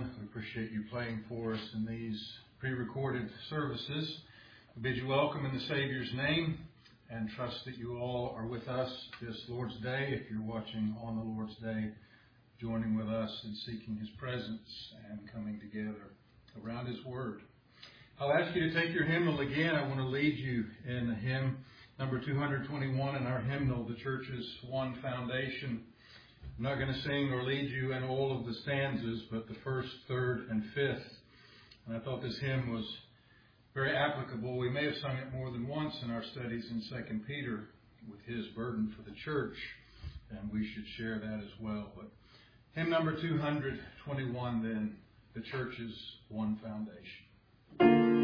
everyone. We appreciate you playing for us in these pre-recorded services. We bid you welcome in the Savior's name and trust that you all are with us this Lord's Day. If you're watching on the Lord's Day, joining with us in seeking His presence and coming together around His Word. I'll ask you to take your hymnal again. I want to lead you in the hymn number 221 in our hymnal, The Church's One Foundation. I'm not going to sing or lead you in all of the stanzas, but the first, third, and fifth. And I thought this hymn was very applicable. We may have sung it more than once in our studies in 2 Peter with his burden for the church, and we should share that as well. But hymn number 221 then, The Church's One Foundation.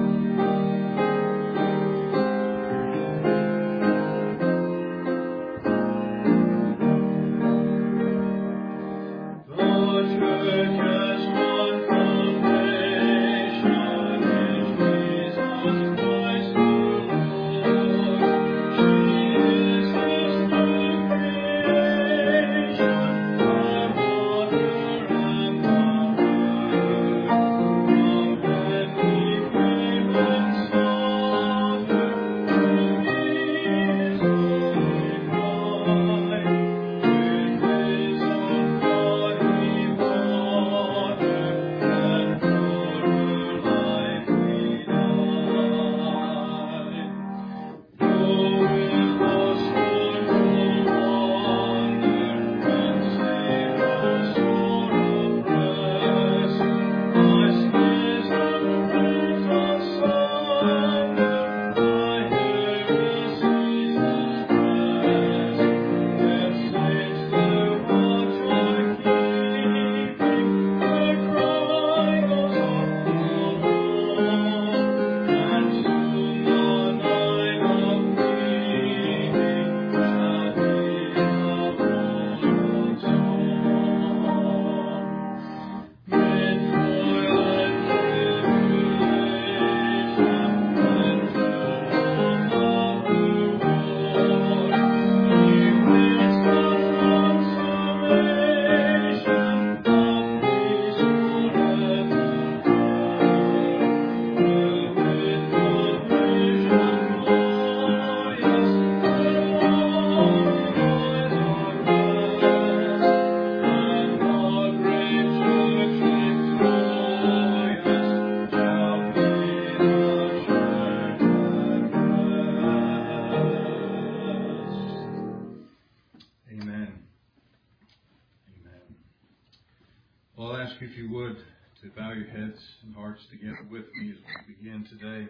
If you would, to bow your heads and hearts together with me as we begin today,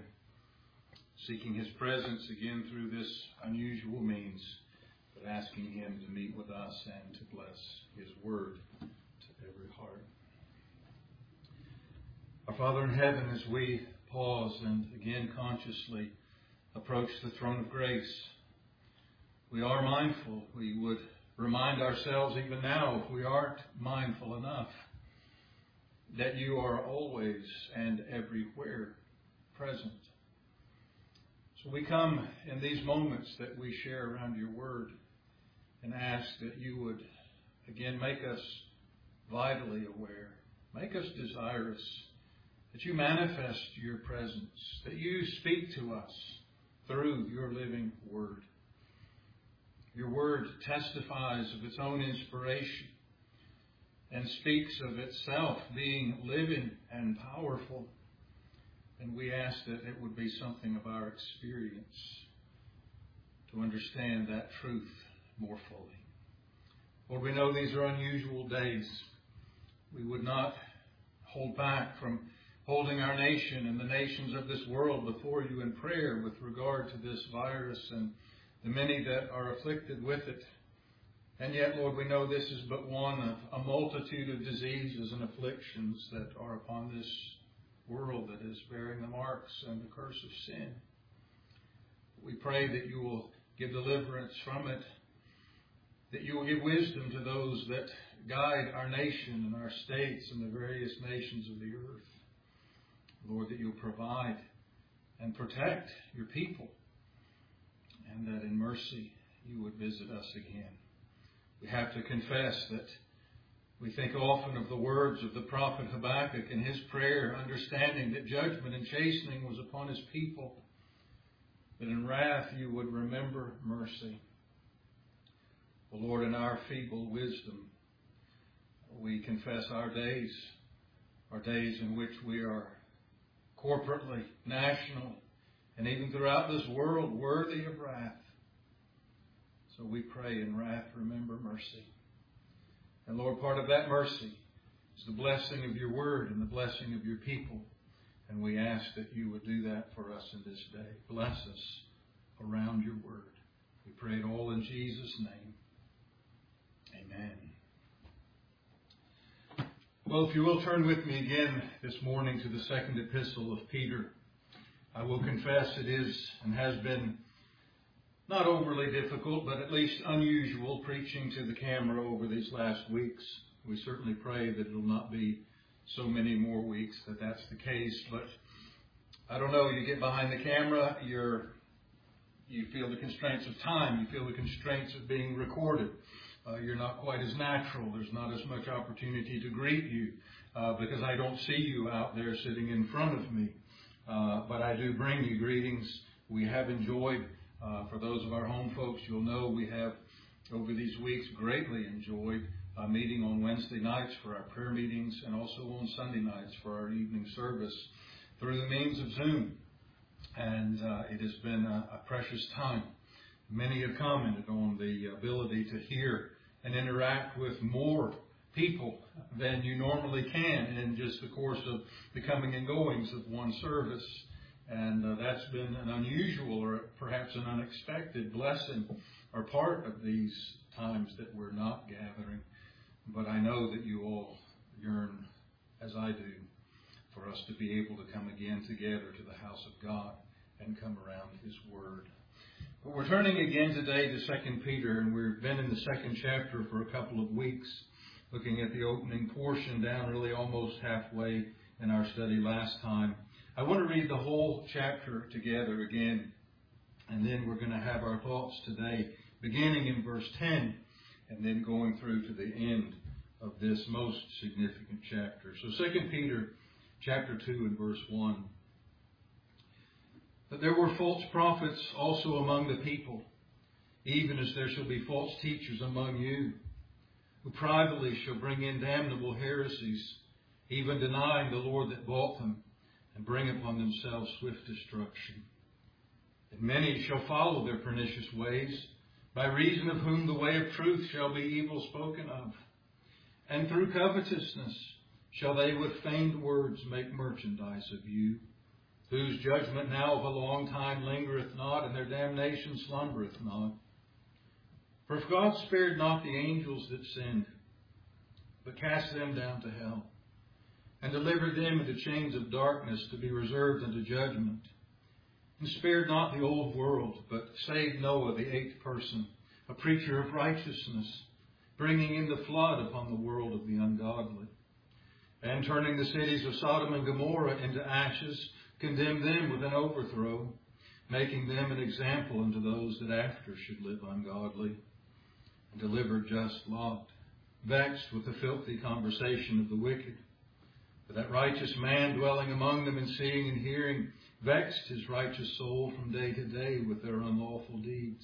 seeking His presence again through this unusual means, but asking Him to meet with us and to bless His Word to every heart. Our Father in heaven, as we pause and again consciously approach the throne of grace, we are mindful. We would remind ourselves even now, if we aren't mindful enough, that you are always and everywhere present. So we come in these moments that we share around your word and ask that you would again make us vitally aware, make us desirous, that you manifest your presence, that you speak to us through your living word. Your word testifies of its own inspiration and speaks of itself being living and powerful. And we ask that it would be something of our experience to understand that truth more fully. Lord, we know these are unusual days. We would not hold back from holding our nation and the nations of this world before you in prayer with regard to this virus and the many that are afflicted with it. And yet, Lord, we know this is but one of a multitude of diseases and afflictions that are upon this world that is bearing the marks and the curse of sin. We pray that you will give deliverance from it, that you will give wisdom to those that guide our nation and our states and the various nations of the earth. Lord, that you'll provide and protect your people, and that in mercy you would visit us again. We have to confess that We think often of the words of the prophet Habakkuk in his prayer, understanding that judgment and chastening was upon his people, that in wrath you would remember mercy. O Lord, in our feeble wisdom, we confess our days in which we are corporately, national, and even throughout this world, worthy of wrath. So we pray, in wrath, remember mercy. And Lord, part of that mercy is the blessing of your word and the blessing of your people. And we ask that you would do that for us in this day. Bless us around your word. We pray it all in Jesus' name. Amen. Well, if you will turn with me again this morning to the second epistle of Peter. I will confess it is and has been not overly difficult, but at least unusual preaching to the camera over these last weeks. We certainly pray that it will not be so many more weeks that that's the case. But I don't know, you get behind the camera, you feel the constraints of time. You feel the constraints of being recorded. You're not quite as natural. There's not as much opportunity to greet you because I don't see you out there sitting in front of me. But I do bring you greetings. We have enjoyed, for those of our home folks, you'll know we have over these weeks greatly enjoyed meeting on Wednesday nights for our prayer meetings and also on Sunday nights for our evening service through the means of Zoom. And it has been a precious time. Many have commented on the ability to hear and interact with more people than you normally can in just the course of the coming and goings of one service. And that's been an unusual or perhaps an unexpected blessing or part of these times that we're not gathering. But I know that you all yearn, as I do, for us to be able to come again together to the house of God and come around His Word. But we're turning again today to 2 Peter, and we've been in the second chapter for a couple of weeks, looking at the opening portion down really almost halfway in our study last time. I want to read the whole chapter together again, and then we're going to have our thoughts today, beginning in verse 10, and then going through to the end of this most significant chapter. So 2 Peter chapter 2 and verse 1. But there were false prophets also among the people, even as there shall be false teachers among you, who privately shall bring in damnable heresies, even denying the Lord that bought them, and bring upon themselves swift destruction. And many shall follow their pernicious ways, by reason of whom the way of truth shall be evil spoken of. And through covetousness shall they with feigned words make merchandise of you, whose judgment now of a long time lingereth not, and their damnation slumbereth not. For if God spared not the angels that sinned, but cast them down to hell, and delivered them into chains of darkness to be reserved unto judgment, and spared not the old world, but saved Noah, the eighth person, a preacher of righteousness, bringing in the flood upon the world of the ungodly, and turning the cities of Sodom and Gomorrah into ashes, condemned them with an overthrow, making them an example unto those that after should live ungodly, and delivered just Lot, vexed with the filthy conversation of the wicked. For that righteous man dwelling among them and seeing and hearing vexed his righteous soul from day to day with their unlawful deeds.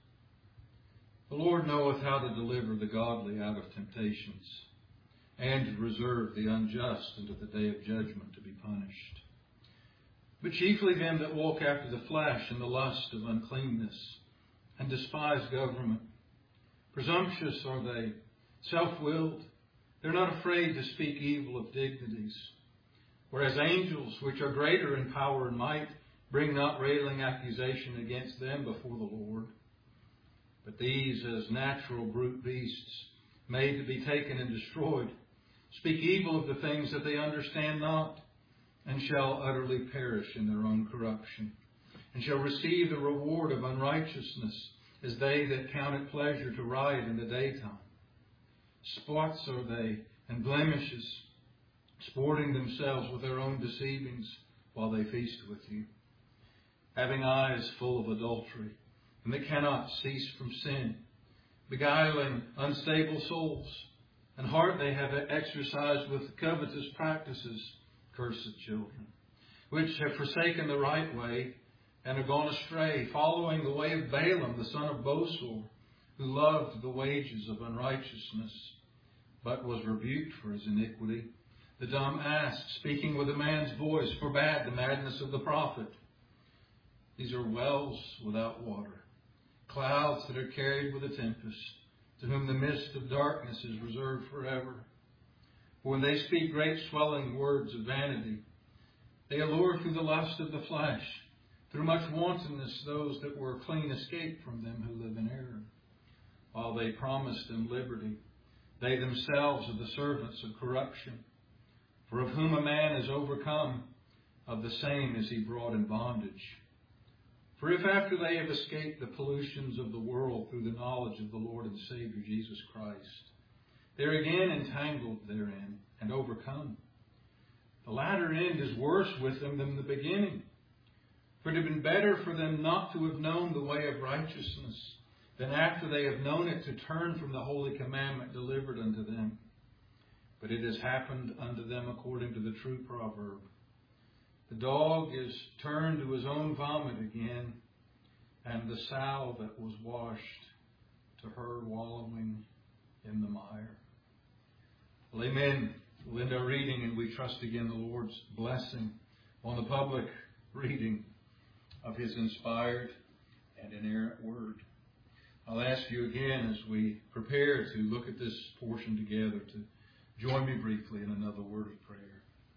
The Lord knoweth how to deliver the godly out of temptations, and to reserve the unjust unto the day of judgment to be punished. But chiefly them that walk after the flesh in the lust of uncleanness, and despise government. Presumptuous are they, self-willed. They're not afraid to speak evil of dignities. Whereas angels, which are greater in power and might, bring not railing accusation against them before the Lord. But these, as natural brute beasts, made to be taken and destroyed, speak evil of the things that they understand not, and shall utterly perish in their own corruption, and shall receive the reward of unrighteousness, as they that count it pleasure to ride in the daytime. Spots are they, and blemishes, sporting themselves with their own deceivings, while they feast with you, having eyes full of adultery, and that cannot cease from sin, beguiling unstable souls, and heart they have exercised with covetous practices, cursed children, which have forsaken the right way and are gone astray, following the way of Balaam, the son of Bosor, who loved the wages of unrighteousness, but was rebuked for his iniquity. The dumb ass, speaking with a man's voice, forbade the madness of the prophet. These are wells without water, clouds that are carried with a tempest, to whom the mist of darkness is reserved forever. For when they speak great swelling words of vanity, they allure through the lust of the flesh. Through much wantonness those that were clean escape from them who live in error. While they promise them liberty, they themselves are the servants of corruption. For of whom a man is overcome, of the same is he brought in bondage. For if after they have escaped the pollutions of the world through the knowledge of the Lord and Savior Jesus Christ, they are again entangled therein and overcome, the latter end is worse with them than the beginning. For it had been better for them not to have known the way of righteousness, than after they have known it to turn from the holy commandment delivered unto them. But it has happened unto them according to the true proverb. The dog is turned to his own vomit again, and the sow that was washed to her wallowing in the mire. Well, amen. We'll end our reading, and we trust again the Lord's blessing on the public reading of His inspired and inerrant Word. I'll ask you again as we prepare to look at this portion together to join me briefly in another word of prayer.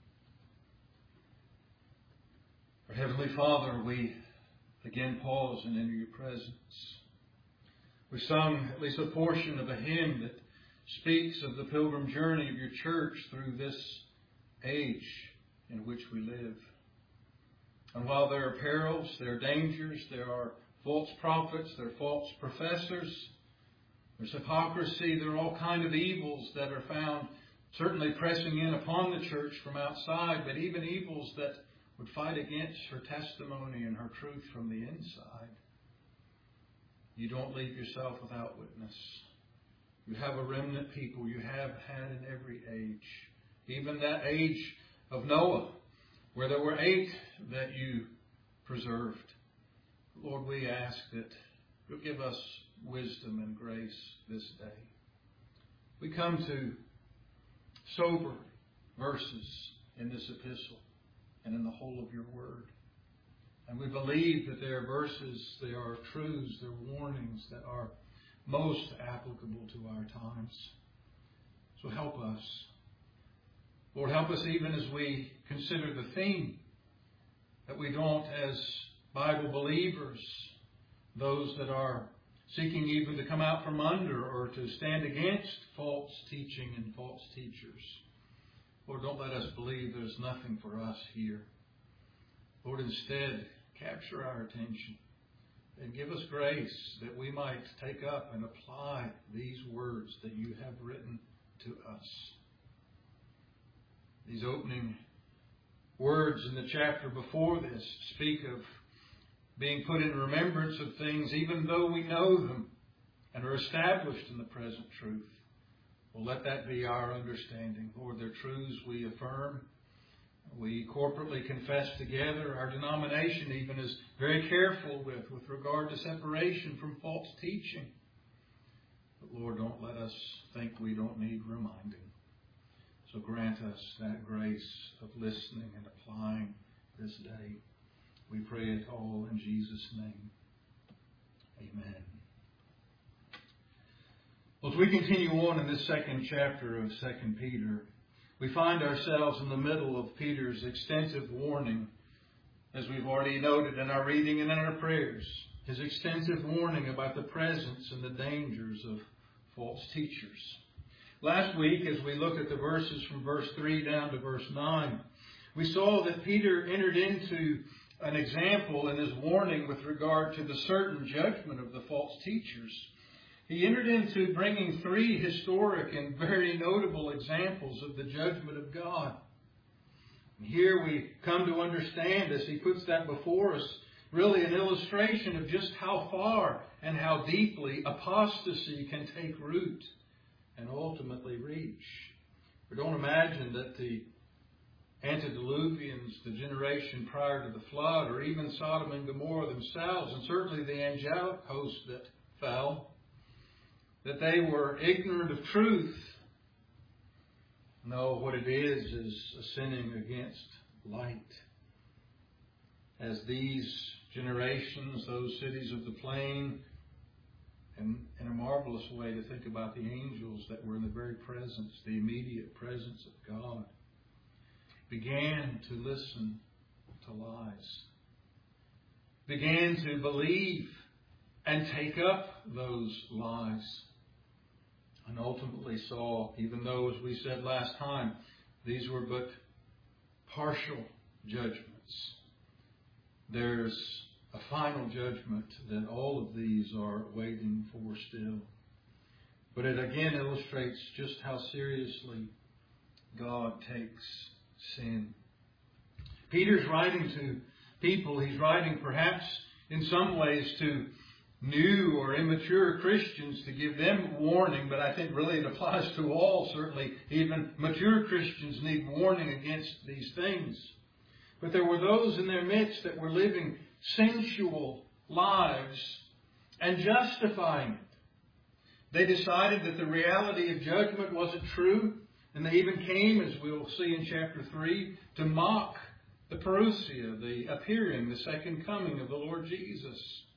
Our Heavenly Father, we again pause and enter your presence. We sung at least a portion of a hymn that speaks of the pilgrim journey of your church through this age in which we live. And while there are perils, there are dangers, there are false prophets, there are false professors, there's hypocrisy, there are all kinds of evils that are found certainly pressing in upon the church from outside, but even evils that would fight against her testimony and her truth from the inside. You don't leave yourself without witness. You have a remnant people you have had in every age. Even that age of Noah, where there were 8 that you preserved. Lord, we ask that you'll give us wisdom and grace this day. We come to sober verses in this epistle and in the whole of your word. And we believe that there are verses, there are truths, there are warnings that are most applicable to our times. So help us. Lord, help us even as we consider the theme, that we don't, as Bible believers, those that are seeking even to come out from under or to stand against false teaching and false teachers. Lord, don't let us believe there's nothing for us here. Lord, instead, capture our attention and give us grace that we might take up and apply these words that you have written to us. These opening words in the chapter before this speak of being put in remembrance of things even though we know them and are established in the present truth. Well, let that be our understanding. Lord, they're truths we affirm. We corporately confess together. Our denomination even is very careful with regard to separation from false teaching. But Lord, don't let us think we don't need reminding. So grant us that grace of listening and applying this day. We pray it all in Jesus' name. Amen. Well, as we continue on in this second chapter of 2 Peter, we find ourselves in the middle of Peter's extensive warning, as we've already noted in our reading and in our prayers. His extensive warning about the presence and the dangers of false teachers. Last week, as we looked at the verses from verse 3 down to verse 9, we saw that Peter entered into an example in his warning with regard to the certain judgment of the false teachers. He entered into bringing 3 historic and very notable examples of the judgment of God. And here we come to understand, as he puts that before us, really an illustration of just how far and how deeply apostasy can take root and ultimately reach. We don't imagine that the antediluvians, the generation prior to the flood, or even Sodom and Gomorrah themselves, and certainly the angelic host that fell, that they were ignorant of truth. No, what it is a sinning against light. As these generations, those cities of the plain, and in a marvelous way to think about the angels that were in the very presence, the immediate presence of God, began to listen to lies, began to believe and take up those lies, and ultimately saw, even though, as we said last time, these were but partial judgments, there's a final judgment that all of these are waiting for still. But it again illustrates just how seriously God takes sin. Peter's writing to people. He's writing perhaps in some ways to new or immature Christians to give them warning, but I think really it applies to all. Certainly even mature Christians need warning against these things. But there were those in their midst that were living sensual lives and justifying it. They decided that the reality of judgment wasn't true, and they even came, as we'll see in chapter 3, to mock the parousia, the appearing, the second coming of the Lord Jesus.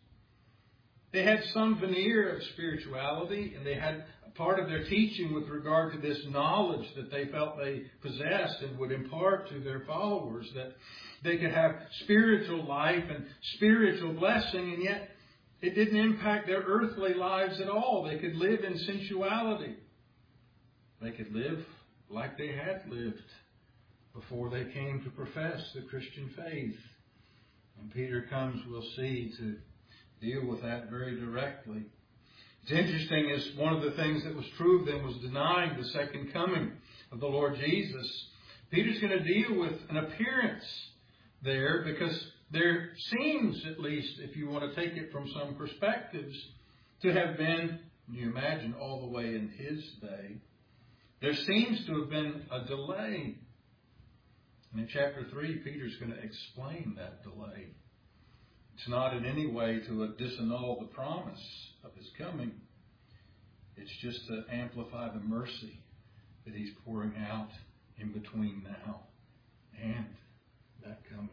They had some veneer of spirituality, and they had a part of their teaching with regard to this knowledge that they felt they possessed and would impart to their followers, that they could have spiritual life and spiritual blessing, and yet it didn't impact their earthly lives at all. They could live in sensuality. They could live like they had lived before they came to profess the Christian faith. And Peter comes, we'll see, to deal with that very directly. It's interesting, as one of the things that was true of them was denying the second coming of the Lord Jesus. Peter's going to deal with an appearance there, because there seems, at least if you want to take it from some perspectives, to have been, can you imagine, all the way in his day, there seems to have been a delay. And in chapter 3, Peter's going to explain that delay. It's not in any way to disannul the promise of his coming. It's just to amplify the mercy that he's pouring out in between now and that coming.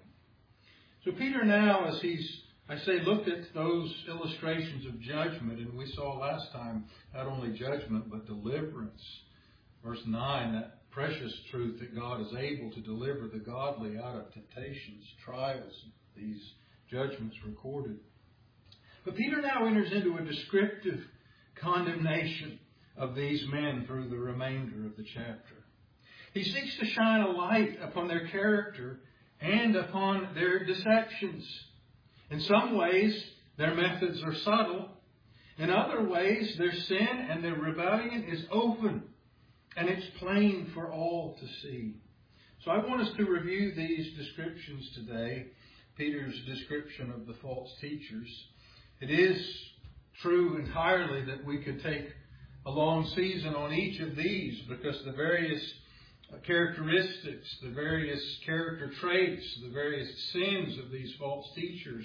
So Peter now, as he's, looked at those illustrations of judgment, and we saw last time not only judgment but deliverance. Verse 9, that precious truth that God is able to deliver the godly out of temptations, trials, these judgments recorded. But Peter now enters into a descriptive condemnation of these men through the remainder of the chapter. He seeks to shine a light upon their character and upon their deceptions. In some ways, their methods are subtle. In other ways, their sin and their rebellion is open, and it's plain for all to see. So I want us to review these descriptions today. Peter's description of the false teachers. It is true entirely that we could take a long season on each of these, because the various characteristics, the various character traits, the various sins of these false teachers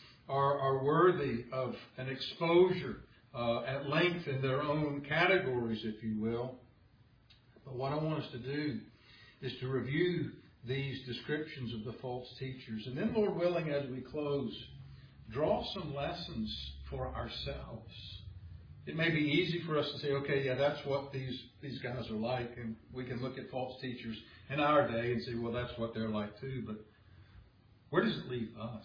are worthy of an exposure at length in their own categories, if you will. But what I want us to do is to review these descriptions of the false teachers. And then, Lord willing, as we close, draw some lessons for ourselves. It may be easy for us to say, okay, yeah, that's what these guys are like. And we can look at false teachers in our day and say, well, that's what they're like too. But where does it leave us?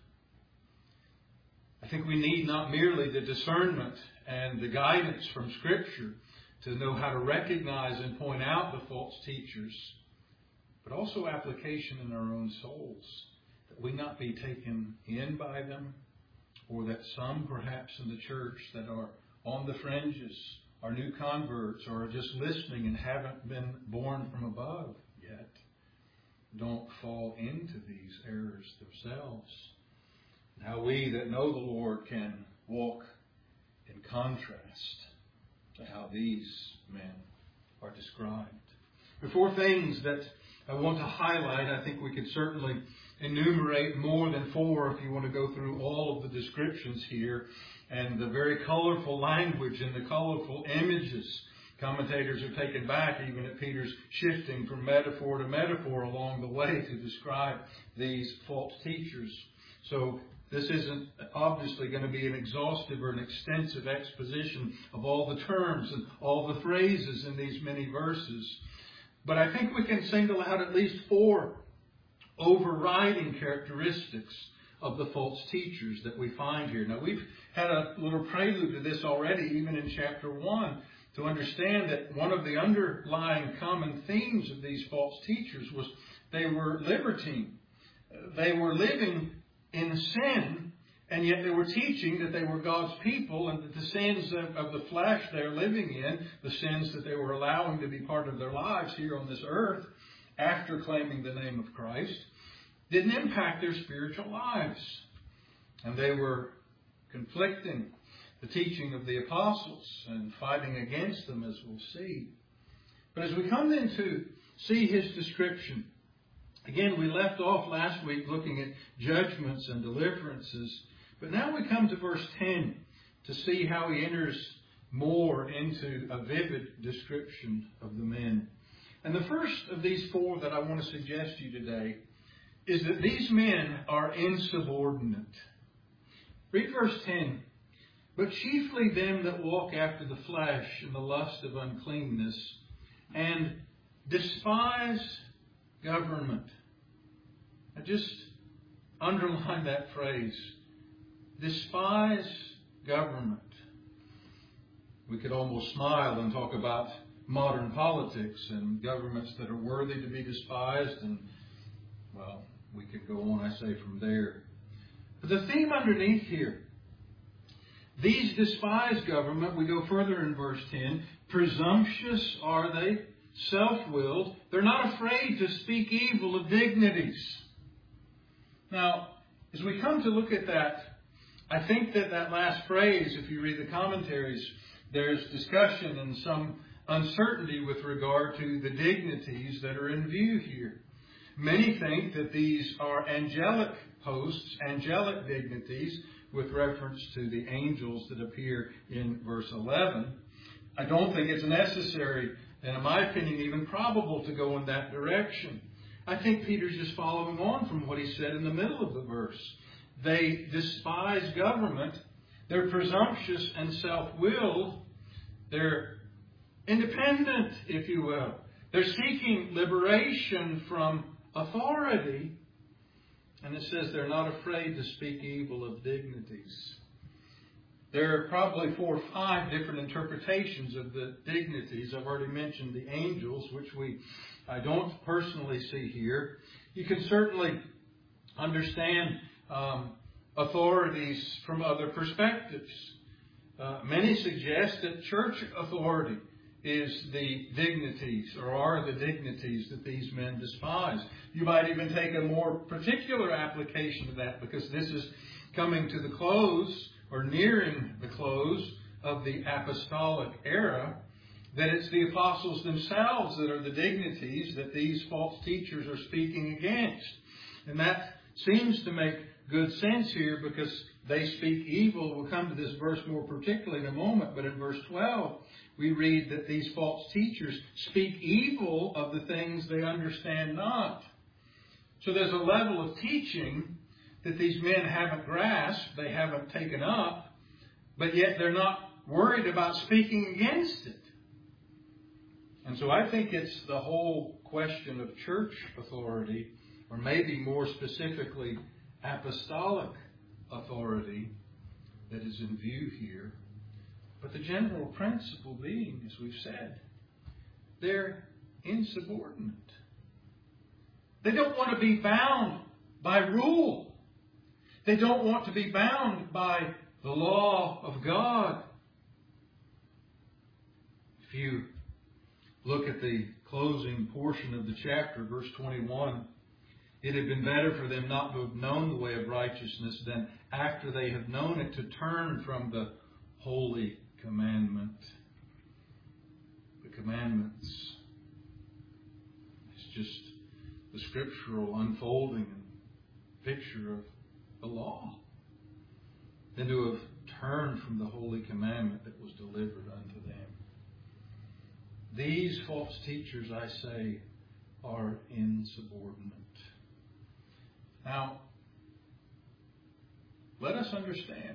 I think we need not merely the discernment and the guidance from Scripture to know how to recognize and point out the false teachers, but also application in our own souls, that we not be taken in by them, or that some perhaps in the church that are on the fringes, are new converts, or are just listening and haven't been born from above yet, don't fall into these errors themselves. And how we that know the Lord can walk in contrast to how these men are described. The four things that I want to highlight, I think we could certainly enumerate more than four if you want to go through all of the descriptions here and the very colorful language and the colorful images. Commentators have taken back even at Peter's shifting from metaphor to metaphor along the way to describe these false teachers. So this isn't obviously going to be an exhaustive or an extensive exposition of all the terms and all the phrases in these many verses. But I think we can single out at least four overriding characteristics of the false teachers that we find here. Now, we've had a little prelude to this already, even in chapter 1, to understand that one of the underlying common themes of these false teachers was they were libertine. They were living in sin, and yet they were teaching that they were God's people and that the sins of the flesh they're living in, the sins that they were allowing to be part of their lives here on this earth after claiming the name of Christ, didn't impact their spiritual lives. And they were conflicting the teaching of the apostles and fighting against them, as we'll see. But as we come then to see his description, again, we left off last week looking at judgments and deliverances. But now we come to verse 10 to see how he enters more into a vivid description of the men. And the first of these four that I want to suggest to you today is that these men are insubordinate. Read verse 10. But chiefly them that walk after the flesh and the lust of uncleanness, and despise government. I just underline that phrase. Despise government. We could almost smile and talk about modern politics and governments that are worthy to be despised. And, well, we could go on, I say, from there. But the theme underneath here, these despise government. We go further in verse 10. Presumptuous are they, self-willed. They're not afraid to speak evil of dignities. Now, as we come to look at that, I think that last phrase, if you read the commentaries, there's discussion and some uncertainty with regard to the dignities that are in view here. Many think that these are angelic posts, angelic dignities, with reference to the angels that appear in verse 11. I don't think it's necessary, and in my opinion, even probable to go in that direction. I think Peter's just following on from what he said in the middle of the verse. They despise government. They're presumptuous and self-willed. They're independent, if you will. They're seeking liberation from authority. And it says they're not afraid to speak evil of dignities. There are probably 4 or 5 different interpretations of the dignities. I've already mentioned the angels, which I don't personally see here. You can certainly understand authorities from other perspectives. Many suggest that church authority is the dignities, or are the dignities that these men despise. You might even take a more particular application of that, because this is coming to the close, or nearing the close, of the apostolic era, that it's the apostles themselves that are the dignities that these false teachers are speaking against. And that seems to make good sense here, because they speak evil. We'll come to this verse more particularly in a moment, but in verse 12, we read that these false teachers speak evil of the things they understand not. So there's a level of teaching that these men haven't grasped, they haven't taken up, but yet they're not worried about speaking against it. And so I think it's the whole question of church authority, or maybe more specifically apostolic authority, that is in view here. But the general principle being, as we've said, they're insubordinate. They don't want to be bound by rule. They don't want to be bound by the law of God. If you look at the closing portion of the chapter, verse 21, it had been better for them not to have known the way of righteousness than after they have known it to turn from the holy commandment. Commandments. It's just the scriptural unfolding and picture of the law. Than to have turned from the holy commandment that was delivered unto them. These false teachers, I say, are insubordinate. Now, let us understand.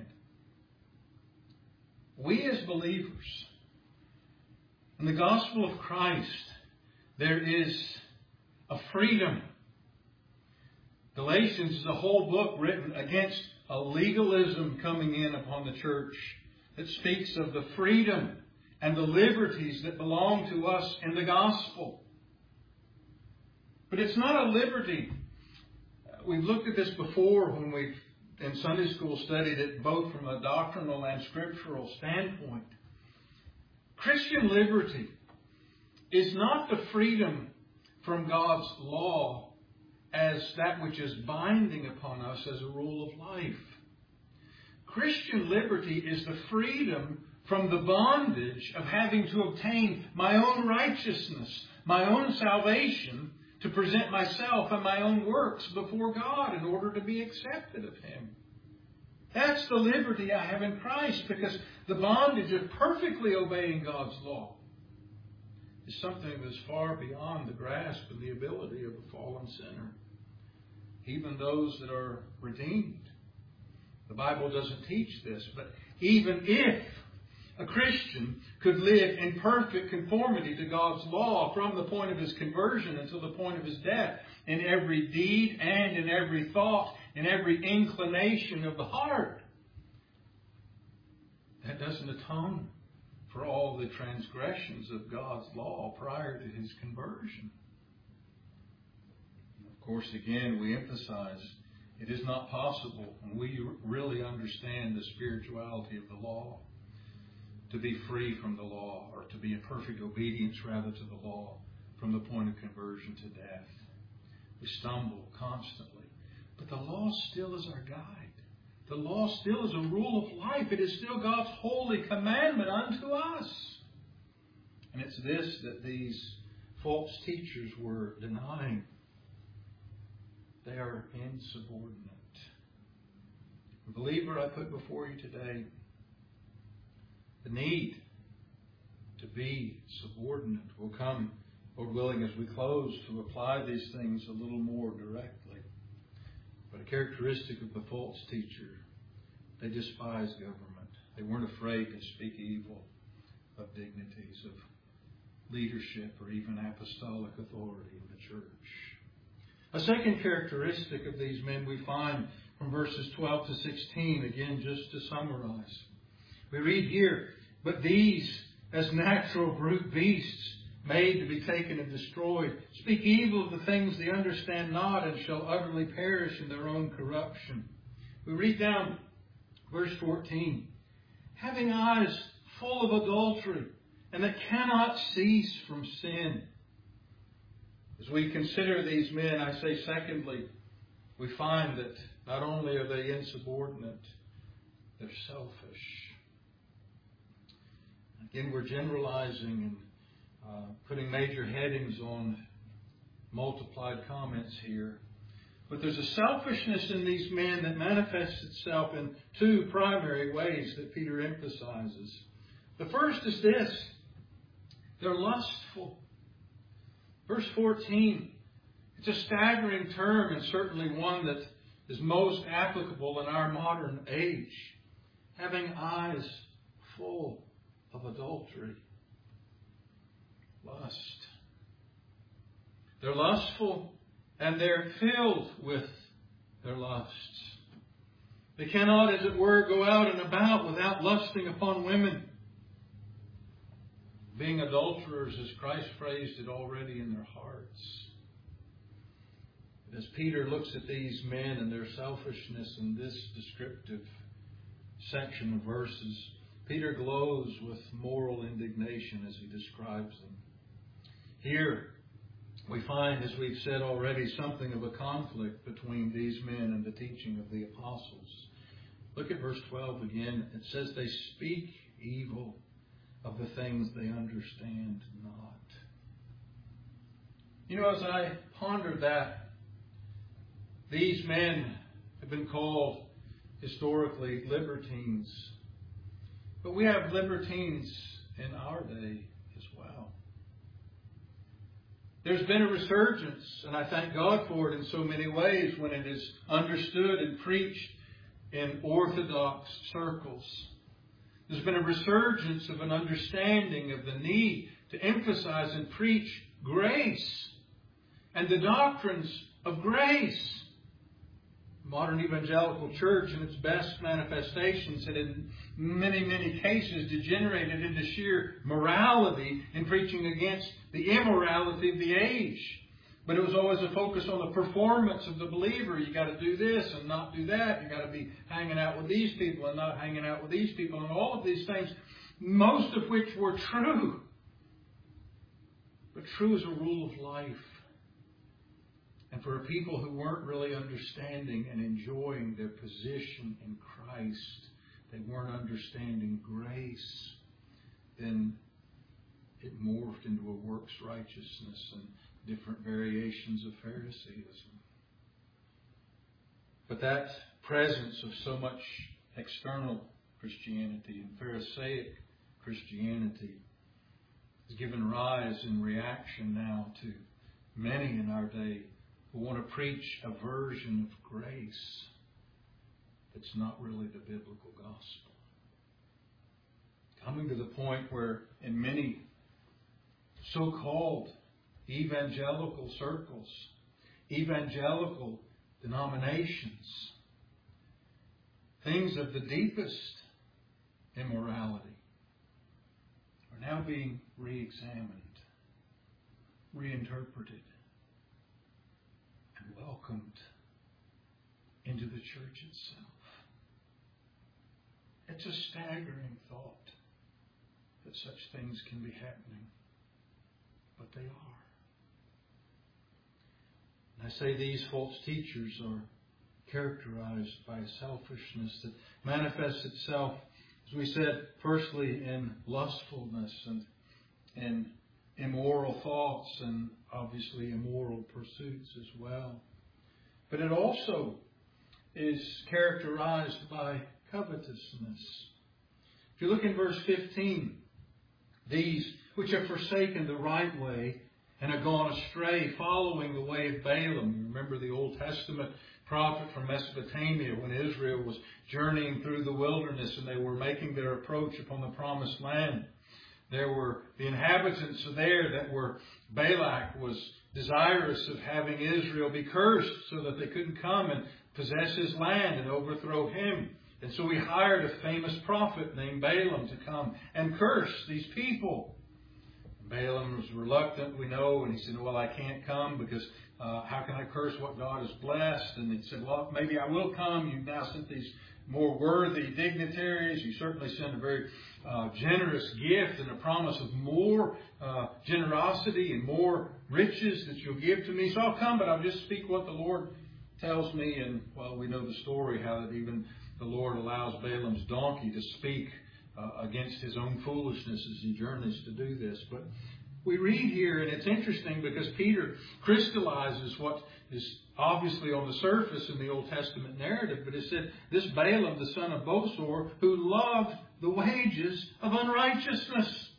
We as believers, in the gospel of Christ, there is a freedom. Galatians is a whole book written against a legalism coming in upon the church that speaks of the freedom and the liberties that belong to us in the gospel. But it's not a liberty. We've looked at this before when we've in Sunday school studied it both from a doctrinal and scriptural standpoint. Christian liberty is not the freedom from God's law as that which is binding upon us as a rule of life. Christian liberty is the freedom from the bondage of having to obtain my own righteousness, my own salvation, to present myself and my own works before God in order to be accepted of Him. That's the liberty I have in Christ, because the bondage of perfectly obeying God's law is something that's far beyond the grasp and the ability of a fallen sinner. Even those that are redeemed. The Bible doesn't teach this, but even if a Christian could live in perfect conformity to God's law from the point of his conversion until the point of his death, in every deed and in every thought, in every inclination of the heart, that doesn't atone for all the transgressions of God's law prior to his conversion. Of course, again, we emphasize it is not possible, when we really understand the spirituality of the law, to be free from the law, or to be in perfect obedience rather to the law, from the point of conversion to death. We stumble constantly. But the law still is our guide. The law still is a rule of life. It is still God's holy commandment unto us. And it's this that these false teachers were denying. They are insubordinate. Believer, I put before you today the need to be subordinate. Will come, Lord willing, as we close, to apply these things a little more directly. But a characteristic of the false teacher, they despise government. They weren't afraid to speak evil of dignities, of leadership, or even apostolic authority in the church. A second characteristic of these men we find from verses 12 to 16, again, just to summarize. We read here, but these, as natural brute beasts, made to be taken and destroyed, speak evil of the things they understand not, and shall utterly perish in their own corruption. We read down verse 14, having eyes full of adultery, and that cannot cease from sin. As we consider these men, I say secondly, we find that not only are they insubordinate, they're selfish. Again, we're generalizing and putting major headings on multiplied comments here. But there's a selfishness in these men that manifests itself in two primary ways that Peter emphasizes. The first is this: they're lustful. Verse 14, it's a staggering term, and certainly one that is most applicable in our modern age. Having eyes full of adultery. Lust. They're lustful, and they're filled with their lusts. They cannot, as it were, go out and about without lusting upon women. Being adulterers, as Christ phrased it, already in their hearts. But as Peter looks at these men and their selfishness in this descriptive section of verses, Peter glows with moral indignation as he describes them. Here we find, as we've said already, something of a conflict between these men and the teaching of the apostles. Look at verse 12 again. It says they speak evil of the things they understand not. You know, as I pondered that, these men have been called historically libertines. But we have libertines in our day as well. There's been a resurgence, and I thank God for it in so many ways, when it is understood and preached in orthodox circles. There's been a resurgence of an understanding of the need to emphasize and preach grace and the doctrines of grace. Modern evangelical church in its best manifestations had in many, many cases degenerated into sheer morality in preaching against the immorality of the age. But it was always a focus on the performance of the believer. You got to do this and not do that. You got to be hanging out with these people and not hanging out with these people, and all of these things, most of which were true. But true as a rule of life. And for a people who weren't really understanding and enjoying their position in Christ, they weren't understanding grace, then it morphed into a works righteousness and different variations of Pharisaism. But that presence of so much external Christianity and Pharisaic Christianity has given rise in reaction now to many in our day who want to preach a version of grace that's not really the biblical gospel. Coming to the point where in many so-called evangelical circles, evangelical denominations, things of the deepest immorality are now being re-examined, reinterpreted, and welcomed into the church itself. It's a staggering thought that such things can be happening, but they are. And I say these false teachers are characterized by a selfishness that manifests itself, as we said, firstly in lustfulness and in immoral thoughts and obviously immoral pursuits as well. But it also is characterized by covetousness. If you look in verse 15, these which have forsaken the right way and have gone astray, following the way of Balaam. You remember the Old Testament prophet from Mesopotamia when Israel was journeying through the wilderness and they were making their approach upon the promised land. There were the inhabitants there that were, Balak was desirous of having Israel be cursed so that they couldn't come and possess his land and overthrow him. And so he hired a famous prophet named Balaam to come and curse these people. Balaam was reluctant, we know, and he said, well, I can't come because how can I curse what God has blessed? And he said, well, maybe I will come. You've now sent these more worthy dignitaries. You certainly sent a very generous gift and a promise of more generosity and more riches that you'll give to me. So I'll come, but I'll just speak what the Lord tells me. And, well, we know the story, how that even the Lord allows Balaam's donkey to speak against his own foolishness as he journeys to do this. But we read here, and it's interesting because Peter crystallizes what is obviously on the surface in the Old Testament narrative, but it said, this Balaam, the son of Bosor, who loved the wages of unrighteousness.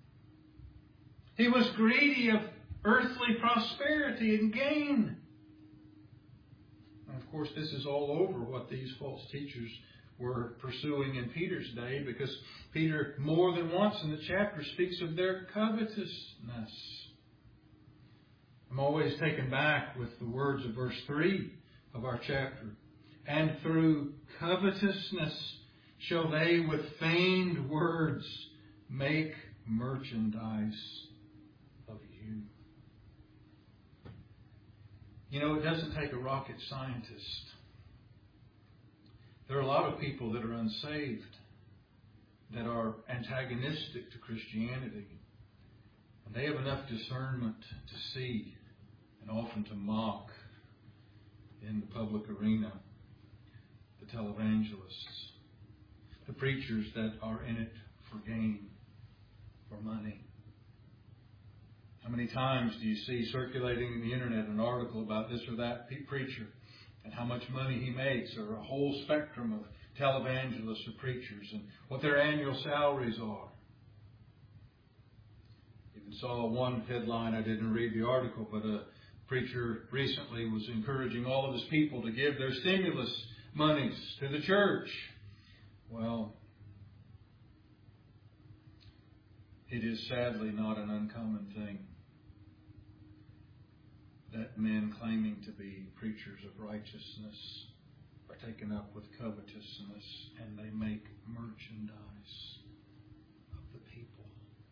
He was greedy of earthly prosperity and gain. And of course, this is all over what these false teachers were pursuing in Peter's day, because Peter more than once in the chapter speaks of their covetousness. I'm always taken back with the words of verse 3 of our chapter. And through covetousness shall they with feigned words make merchandise of you. You know, it doesn't take a rocket scientist. There are a lot of people that are unsaved, that are antagonistic to Christianity. And they have enough discernment to see and often to mock in the public arena the televangelists, the preachers that are in it for gain. for money. How many times do you see circulating in the internet an article about this or that preacher and how much money he makes, or a whole spectrum of televangelists or preachers and what their annual salaries are? Even saw one headline, I didn't read the article, but a preacher recently was encouraging all of his people to give their stimulus monies to the church. Well, it is sadly not an uncommon thing that men claiming to be preachers of righteousness are taken up with covetousness, and they make merchandise of the people.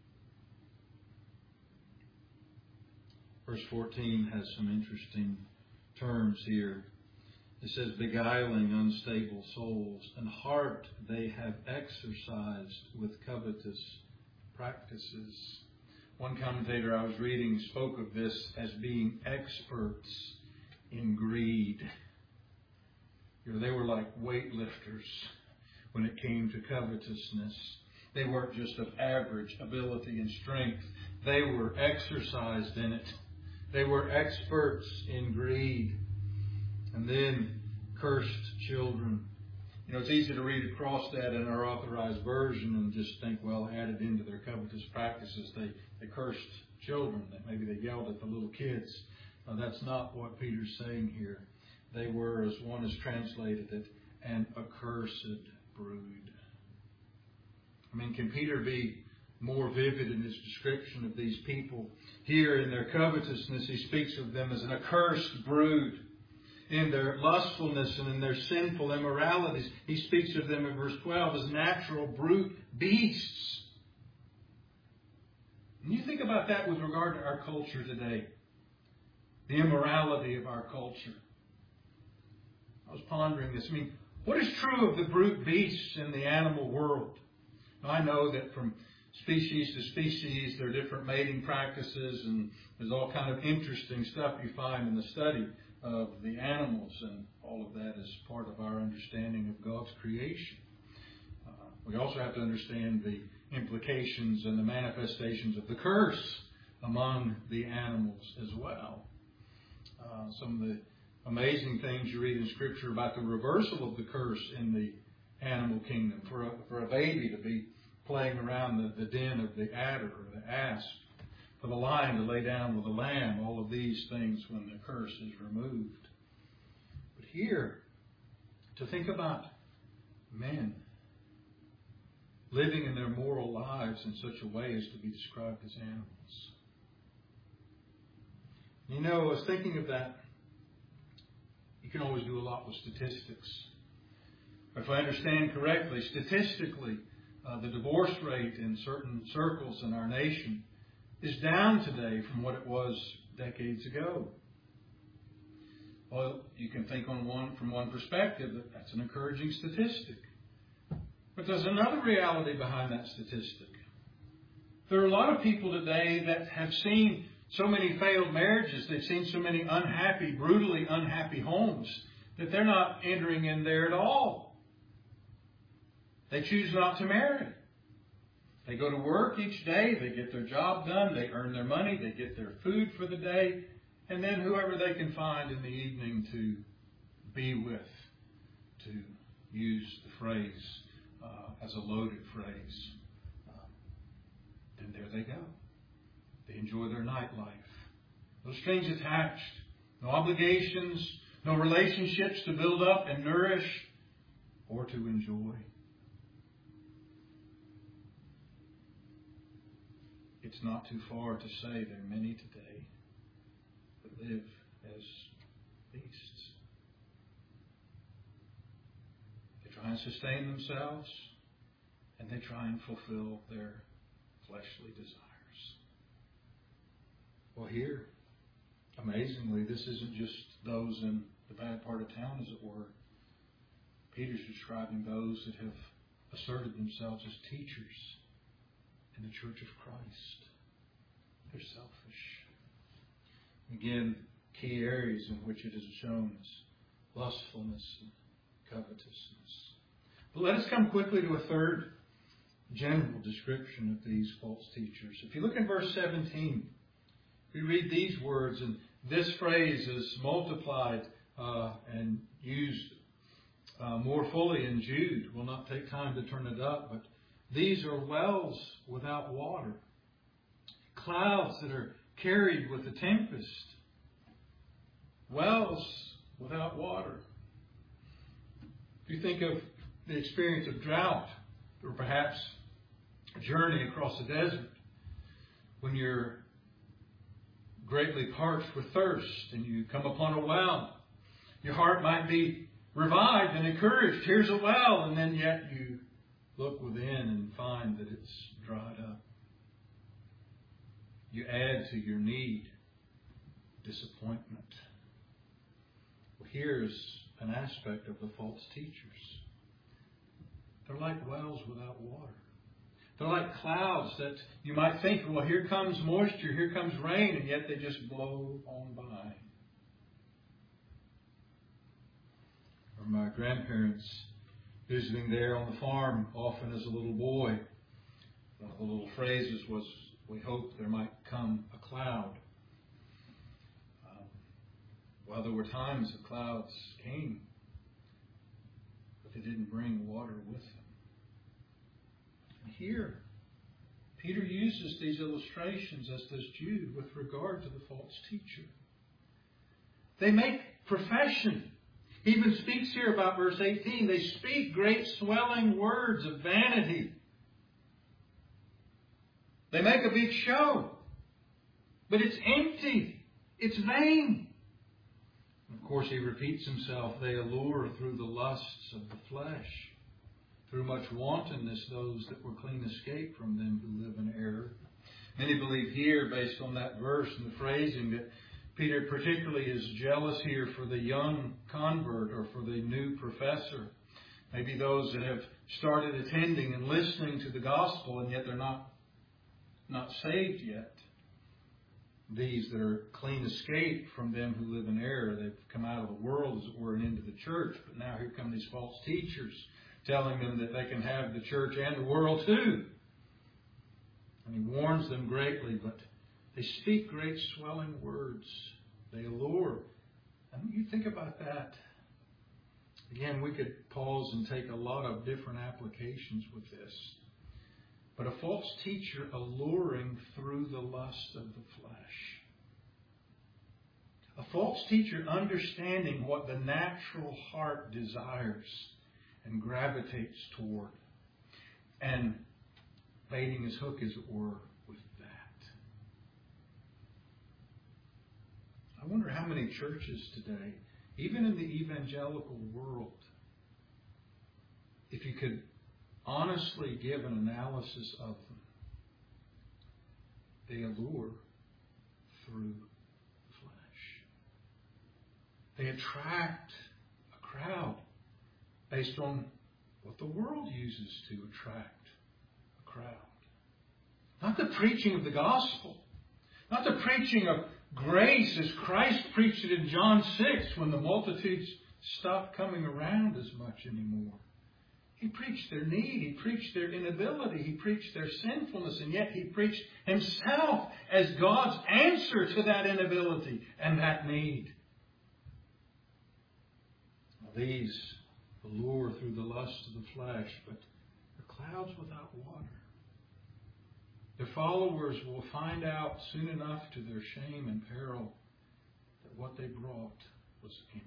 Verse 14 has some interesting terms here. It says, beguiling unstable souls, and heart they have exercised with covetous practices. One commentator I was reading spoke of this as being experts in greed. They were like weightlifters when it came to covetousness. They weren't just of average ability and strength. They were exercised in it. They were experts in greed. And then cursed children. It's easy to read across that in our Authorized Version and just think, well, added into their covetous practices, they cursed children, that maybe they yelled at the little kids. No, that's not what Peter's saying here. They were, as one has translated it, an accursed brood. Can Peter be more vivid in his description of these people? Here in their covetousness, he speaks of them as an accursed brood. In their lustfulness and in their sinful immoralities, he speaks of them in verse 12 as natural brute beasts. And you think about that with regard to our culture today. The immorality of our culture. I was pondering this. What is true of the brute beasts in the animal world? Now, I know that from species to species, there are different mating practices, and there's all kind of interesting stuff you find in the study of the animals, and all of that is part of our understanding of God's creation. We also have to understand the implications and the manifestations of the curse among the animals as well. Some of the amazing things you read in Scripture about the reversal of the curse in the animal kingdom. For a baby to be playing around the den of the adder or the asp, for the lion to lay down with the lamb, all of these things when the curse is removed. But here, to think about men living in their moral lives in such a way as to be described as animals. I was thinking of that. You can always do a lot with statistics. If I understand correctly, statistically, the divorce rate in certain circles in our nation is down today from what it was decades ago. Well, you can think from one perspective that that's an encouraging statistic. But there's another reality behind that statistic. There are a lot of people today that have seen so many failed marriages, they've seen so many unhappy, brutally unhappy homes, that they're not entering in there at all. They choose not to marry. They go to work each day, they get their job done, they earn their money, they get their food for the day, and then whoever they can find in the evening to be with, to use the phrase as a loaded phrase, then there they go. They enjoy their nightlife. No strings attached, no obligations, no relationships to build up and nourish or to enjoy. It's not too far to say there are many today that live as beasts. They try and sustain themselves, and they try and fulfill their fleshly desires. Well, here, amazingly, this isn't just those in the bad part of town, as it were. Peter's describing those that have asserted themselves as teachers in the Church of Christ. They're selfish. Again, key areas in which it is shown is lustfulness and covetousness. But let us come quickly to a third general description of these false teachers. If you look in verse 17, we read these words, and this phrase is multiplied and used more fully in Jude. We'll not take time to turn it up, but these are wells without water, clouds that are carried with the tempest, wells without water. If you think of the experience of drought, or perhaps a journey across the desert, when you're greatly parched with thirst and you come upon a well, your heart might be revived and encouraged. Here's a well, and then yet you look within and find that it's dried up. You add to your need disappointment. Well, here's an aspect of the false teachers. They're like wells without water. They're like clouds that you might think, well, here comes moisture, here comes rain, and yet they just blow on by. Or my grandparents visiting there on the farm, often as a little boy, one of the little phrases was, we hope there might come a cloud. Well, there were times the clouds came, but they didn't bring water with them. And here, Peter uses these illustrations, as does Jude, with regard to the false teacher. They make profession. He even speaks here about verse 18. They speak great swelling words of vanity. They make a big show, but it's empty. It's vain. Of course, he repeats himself. They allure through the lusts of the flesh. Through much wantonness, those that were clean escape from them who live in error. Many believe here, based on that verse and the phrasing, that Peter particularly is jealous here for the young convert or for the new professor. Maybe those that have started attending and listening to the gospel, and yet they're not saved yet. These that are clean escape from them who live in error. They've come out of the world, as it were, and into the church. But now here come these false teachers telling them that they can have the church and the world too. And he warns them greatly, but they speak great swelling words. They allure. And you think about that. Again, we could pause and take a lot of different applications with this. But a false teacher alluring through the lust of the flesh. A false teacher understanding what the natural heart desires and gravitates toward. And baiting his hook, as it were, with that. I wonder how many churches today, even in the evangelical world, if you could honestly give an analysis of them, they allure through the flesh. They attract a crowd based on what the world uses to attract a crowd. Not the preaching of the gospel. Not the preaching of grace as Christ preached it in John 6 when the multitudes stopped coming around as much anymore. He preached their need. He preached their inability. He preached their sinfulness. And yet he preached himself as God's answer to that inability and that need. Now, these allure through the lust of the flesh, but they're clouds without water. Their followers will find out soon enough to their shame and peril that what they brought was empty.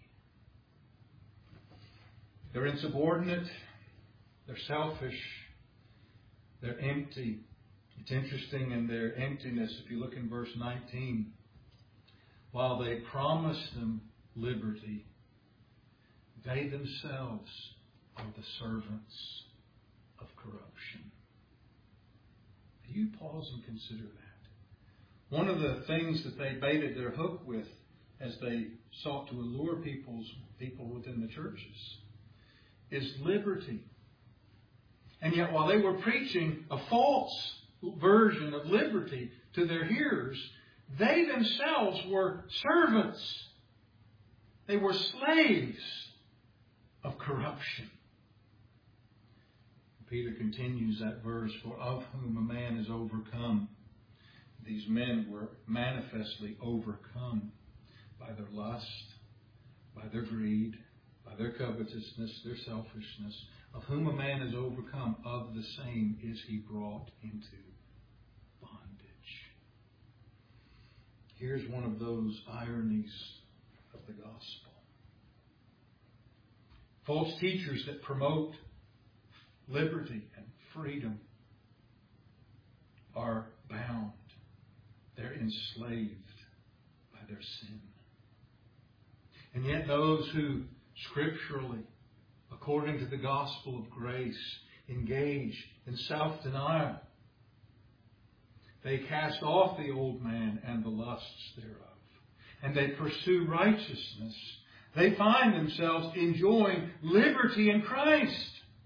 They're insubordinate. They're selfish. They're empty. It's interesting in their emptiness, if you look in verse 19, while they promise them liberty, they themselves are the servants of corruption. You pause and consider that. One of the things that they baited their hook with as they sought to allure people within the churches is liberty. And yet while they were preaching a false version of liberty to their hearers, they themselves were servants. They were slaves of corruption. Peter continues that verse, for of whom a man is overcome. These men were manifestly overcome by their lust, by their greed, by their covetousness, their selfishness. Of whom a man is overcome, of the same is he brought into bondage. Here's one of those ironies of the gospel. False teachers that promote liberty and freedom are bound. They're enslaved by their sin. And yet those who scripturally, according to the gospel of grace, engage in self-denial, they cast off the old man and the lusts thereof, and they pursue righteousness. They find themselves enjoying liberty in Christ.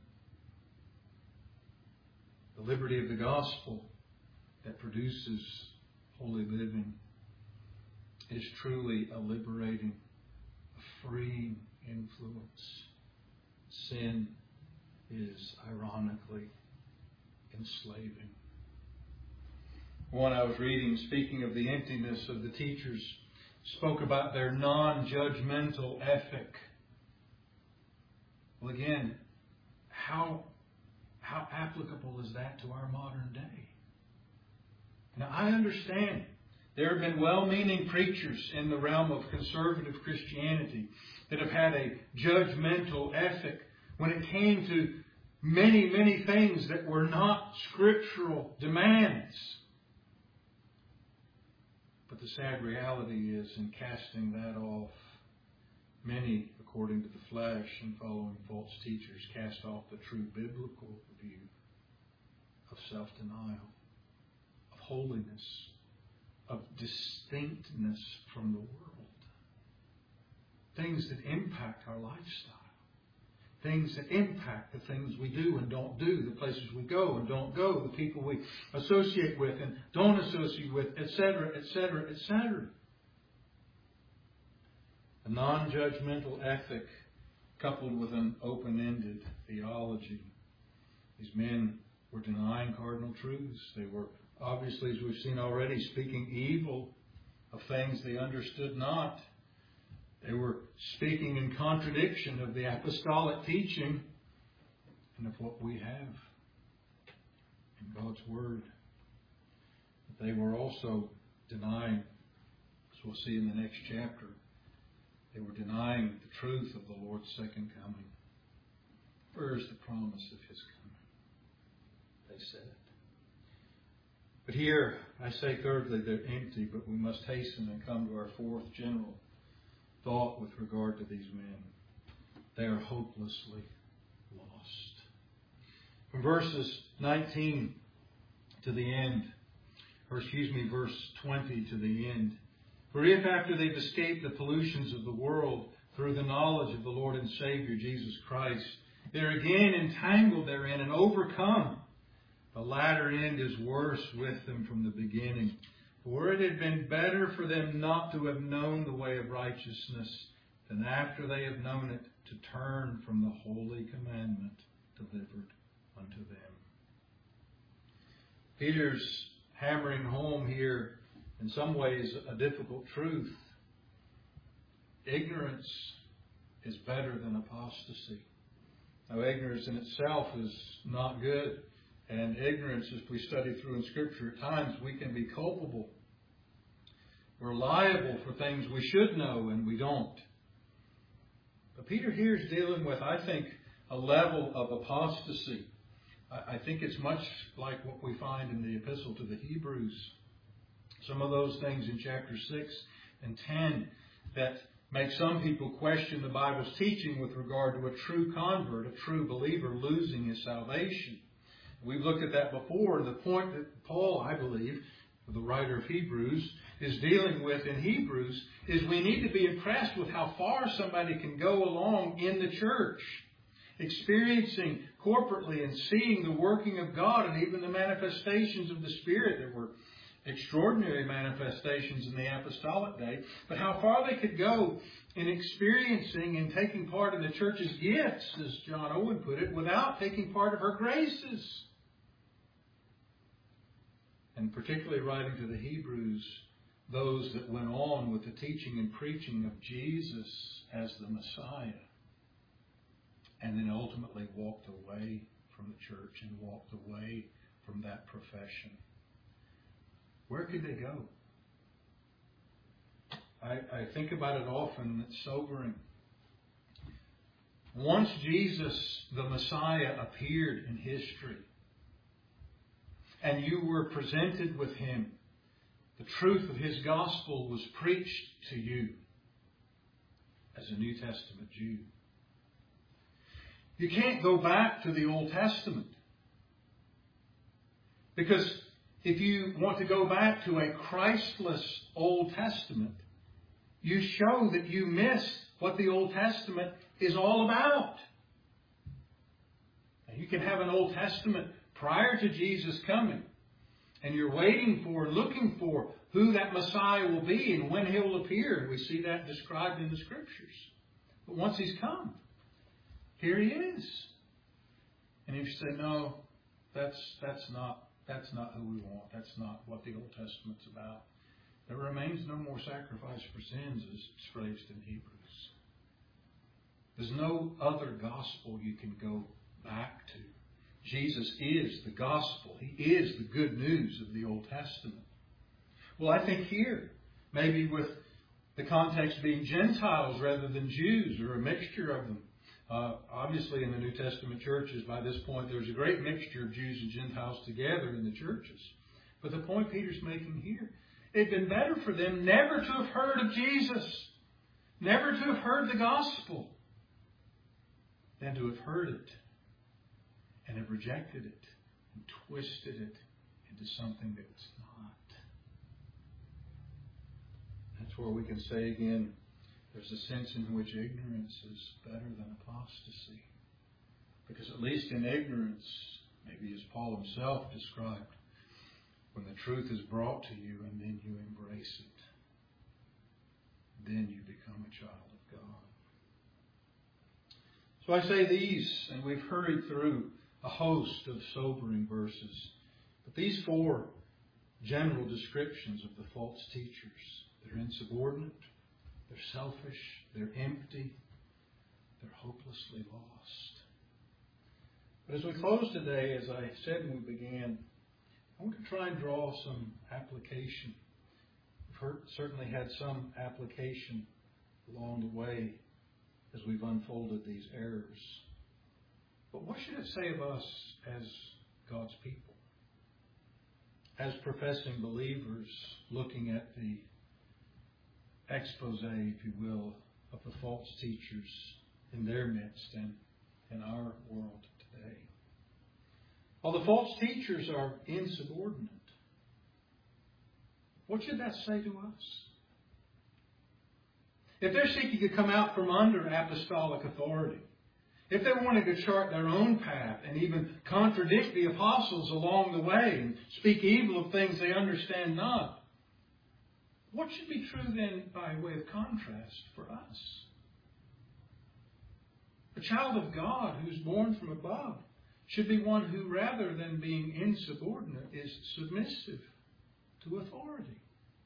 The liberty of the gospel that produces holy living is truly a liberating, a freeing influence. Sin is ironically enslaving. One I was reading, speaking of the emptiness of the teachers, spoke about their non-judgmental ethic. Well, again, how applicable is that to our modern day? Now, I understand there have been well-meaning preachers in the realm of conservative Christianity that have had a judgmental ethic when it came to many, many things that were not scriptural demands. But the sad reality is, in casting that off, many, according to the flesh and following false teachers, cast off the true biblical view of self-denial, of holiness, of distinctness from the world. Things that impact our lifestyle. Things that impact the things we do and don't do, the places we go and don't go, the people we associate with and don't associate with, etc., etc., etc. A non-judgmental ethic coupled with an open-ended theology. These men were denying cardinal truths. They were, obviously, as we've seen already, speaking evil of things they understood not. They were speaking in contradiction of the apostolic teaching and of what we have in God's Word. But they were also denying, as we'll see in the next chapter, they were denying the truth of the Lord's second coming. Where is the promise of His coming? They said. But here, I say thirdly, they're empty, but we must hasten and come to our fourth general thought with regard to these men. They are hopelessly lost. From verses 19 to the end, verse 20 to the end. For if after they've escaped the pollutions of the world through the knowledge of the Lord and Savior Jesus Christ, they're again entangled therein and overcome, the latter end is worse with them from the beginning. For it had been better for them not to have known the way of righteousness than after they have known it to turn from the holy commandment delivered unto them. Peter's hammering home here, in some ways, a difficult truth. Ignorance is better than apostasy. Now, ignorance in itself is not good. And ignorance, as we study through in Scripture, at times we can be culpable. We're liable for things we should know and we don't. But Peter here is dealing with, I think, a level of apostasy. I think it's much like what we find in the Epistle to the Hebrews. Some of those things in chapter 6 and 10 that make some people question the Bible's teaching with regard to a true convert, a true believer losing his salvation. We've looked at that before. The point that Paul, I believe, the writer of Hebrews, is dealing with in Hebrews is we need to be impressed with how far somebody can go along in the church, experiencing corporately and seeing the working of God and even the manifestations of the Spirit that were extraordinary manifestations in the apostolic day, but how far they could go in experiencing and taking part in the church's gifts, as John Owen put it, without taking part of her graces. And particularly writing to the Hebrews, those that went on with the teaching and preaching of Jesus as the Messiah, and then ultimately walked away from the church and walked away from that profession. Where could they go? I think about it often. It's sobering. Once Jesus, the Messiah, appeared in history, and you were presented with Him, the truth of His gospel was preached to you as a New Testament Jew. You can't go back to the Old Testament. Because if you want to go back to a Christless Old Testament, you show that you miss what the Old Testament is all about. Now, you can have an Old Testament prior to Jesus coming, and you're waiting for, looking for who that Messiah will be and when He'll appear. We see that described in the Scriptures. But once He's come, here He is. And if you say, no, that's not who we want. That's not what the Old Testament's about. There remains no more sacrifice for sins, as it's phrased in Hebrews. There's no other gospel you can go back to. Jesus is the gospel. He is the good news of the Old Testament. Well, I think here, maybe with the context being Gentiles rather than Jews, or a mixture of them. Obviously, in the New Testament churches, by this point, there's a great mixture of Jews and Gentiles together in the churches. But the point Peter's making here, it'd been better for them never to have heard of Jesus, never to have heard the gospel, than to have heard it and have rejected it and twisted it into something that it's not. That's where we can say again, there's a sense in which ignorance is better than apostasy. Because at least in ignorance, maybe as Paul himself described, when the truth is brought to you and then you embrace it, then you become a child of God. So I say these, and we've hurried through a host of sobering verses. But these four general descriptions of the false teachers, they're insubordinate, they're selfish, they're empty, they're hopelessly lost. But as we close today, as I said when we began, I want to try and draw some application. We've certainly had some application along the way as we've unfolded these errors. But what should it say of us as God's people? As professing believers looking at the expose, if you will, of the false teachers in their midst and in our world today. While the false teachers are insubordinate, what should that say to us? If they're seeking to come out from under apostolic authority, if they're wanting to chart their own path and even contradict the apostles along the way and speak evil of things they understand not, what should be true then by way of contrast for us? A child of God who's born from above should be one who, rather than being insubordinate, is submissive to authority.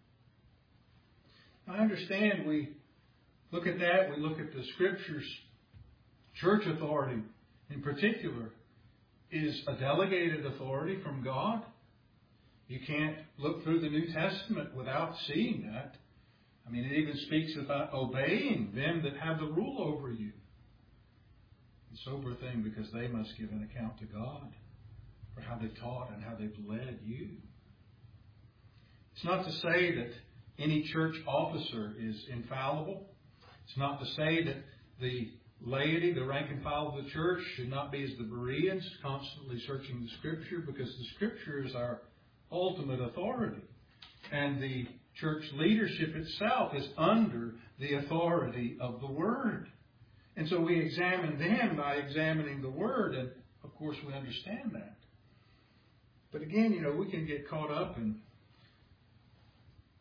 I understand we look at that, we look at the Scriptures. Church authority, in particular, is a delegated authority from God. You can't look through the New Testament without seeing that. I mean, it even speaks about obeying them that have the rule over you. A sober thing, because they must give an account to God for how they've taught and how they've led you. It's not to say that any church officer is infallible. It's not to say that the laity, the rank and file of the church, should not be as the Bereans, constantly searching the Scripture, because the Scripture is our ultimate authority. And the church leadership itself is under the authority of the Word. And so we examine them by examining the Word, and of course we understand that. But again, we can get caught up in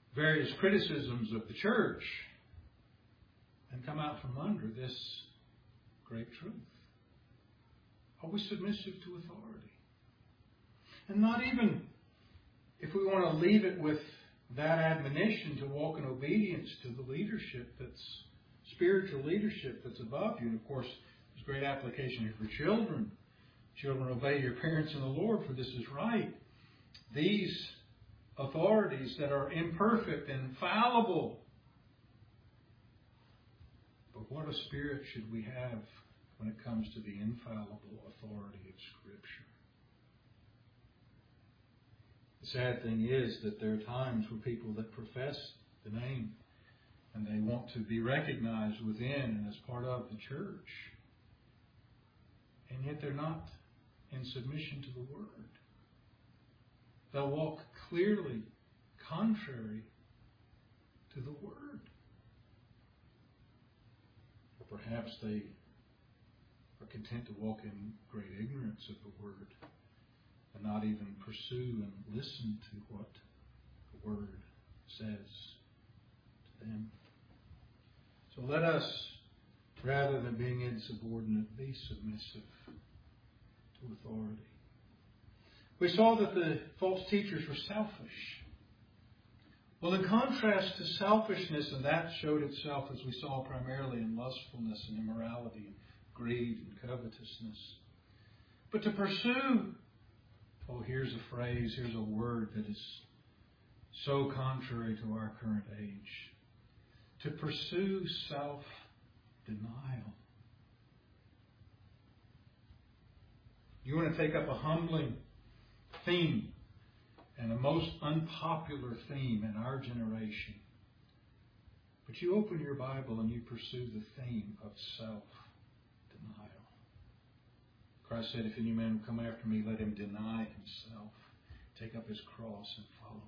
various criticisms of the church and come out from under this great truth. Are we submissive to authority? And not even if we want to leave it with that admonition to walk in obedience to the leadership that's spiritual leadership that's above you. And of course, there's great application here for children. Children, obey your parents in the Lord, for this is right. These authorities that are imperfect and fallible. But what a spirit should we have when it comes to the infallible authority of Scripture? The sad thing is that there are times where people that profess the name and they want to be recognized within and as part of the church, and yet they're not in submission to the Word. They'll walk clearly contrary to the Word. Or perhaps they are content to walk in great ignorance of the Word and not even pursue and listen to what the Word says to them. So let us, rather than being insubordinate, be submissive to authority. We saw that the false teachers were selfish. Well, in contrast to selfishness, and that showed itself, as we saw, primarily in lustfulness and immorality and greed and covetousness. But to pursue, here's a phrase, here's a word that is so contrary to our current age. To pursue self-denial. You want to take up a humbling theme and a most unpopular theme in our generation. But you open your Bible and you pursue the theme of self-denial. Christ said, if any man will come after me, let him deny himself, take up his cross and follow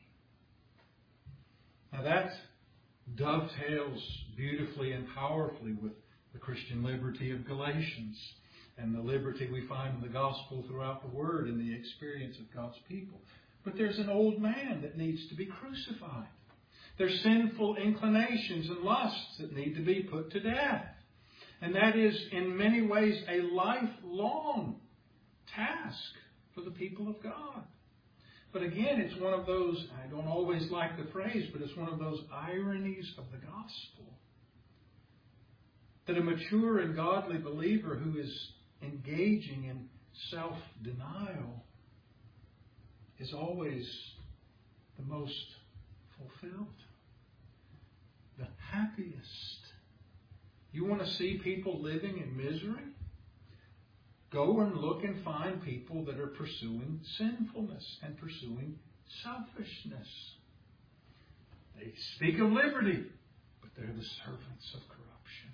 me. Now that dovetails beautifully and powerfully with the Christian liberty of Galatians and the liberty we find in the gospel throughout the Word and the experience of God's people. But there's an old man that needs to be crucified. There's sinful inclinations and lusts that need to be put to death. And that is, in many ways, a lifelong task for the people of God. But again, it's one of those, I don't always like the phrase, but it's one of those ironies of the gospel. That a mature and godly believer who is engaging in self-denial is always the most fulfilled, the happiest. You want to see people living in misery? Go and look and find people that are pursuing sinfulness and pursuing selfishness. They speak of liberty, but they're the servants of corruption.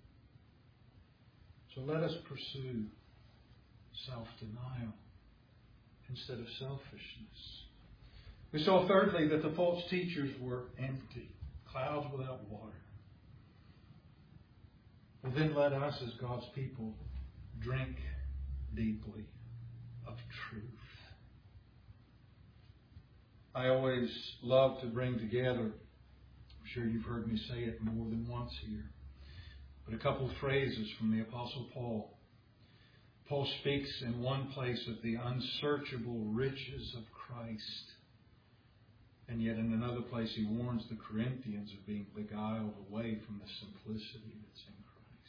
So let us pursue self-denial instead of selfishness. We saw thirdly that the false teachers were empty, clouds without water. Well, then let us as God's people drink deeply of truth. I always love to bring together, I'm sure you've heard me say it more than once here, but a couple of phrases from the Apostle Paul. Paul speaks in one place of the unsearchable riches of Christ. And yet in another place he warns the Corinthians of being beguiled away from the simplicity that's in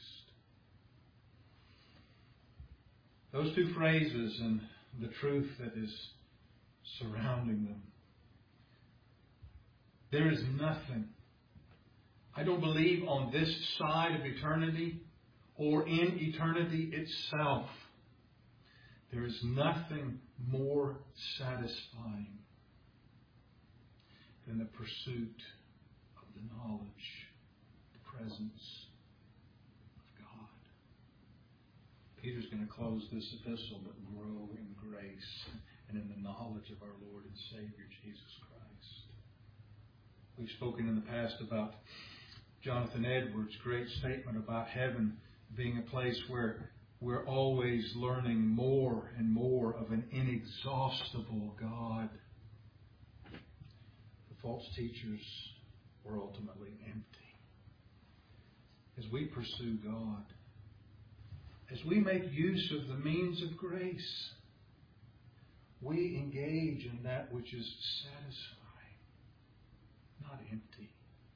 Christ. Those two phrases and the truth that is surrounding them. There is nothing, I don't believe, on this side of eternity or in eternity itself, there is nothing more satisfying than the pursuit of the knowledge, the presence of God. Peter's going to close this epistle, but grow in grace and in the knowledge of our Lord and Savior, Jesus Christ. We've spoken in the past about Jonathan Edwards' great statement about heaven being a place where we're always learning more and more of an inexhaustible God. false teachers were ultimately empty. As we pursue God, as we make use of the means of grace, we engage in that which is satisfying, not empty.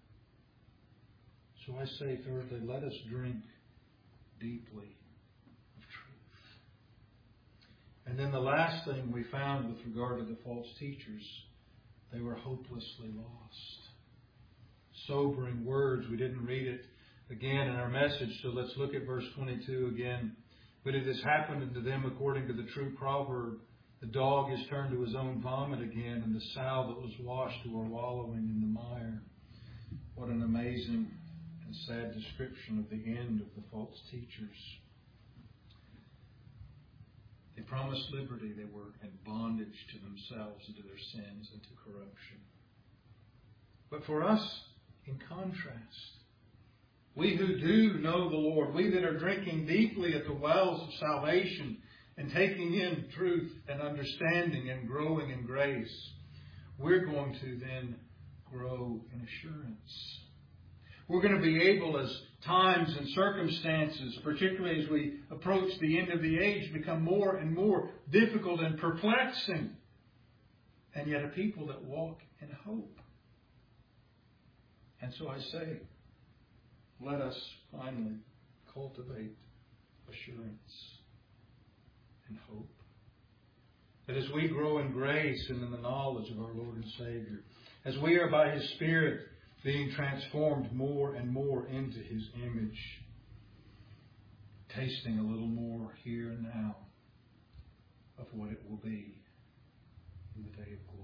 So I say, thirdly, let us drink deeply of truth. And then the last thing we found with regard to the false teachers, they were hopelessly lost. Sobering words. We didn't read it again in our message, so let's look at verse 22 again. But it has happened unto them according to the true proverb, the dog is turned to his own vomit again, and the sow that was washed to her wallowing in the mire. What an amazing and sad description of the end of the false teachers. They promised liberty. They were in bondage to themselves and to their sins and to corruption. But for us, in contrast, we who do know the Lord, we that are drinking deeply at the wells of salvation and taking in truth and understanding and growing in grace, we're going to then grow in assurance. We're going to be able, as times and circumstances, particularly as we approach the end of the age, become more and more difficult and perplexing, and yet a people that walk in hope. And so I say, let us finally cultivate assurance and hope. That as we grow in grace and in the knowledge of our Lord and Savior, as we are by His Spirit being transformed more and more into His image, tasting a little more here and now of what it will be in the day of glory.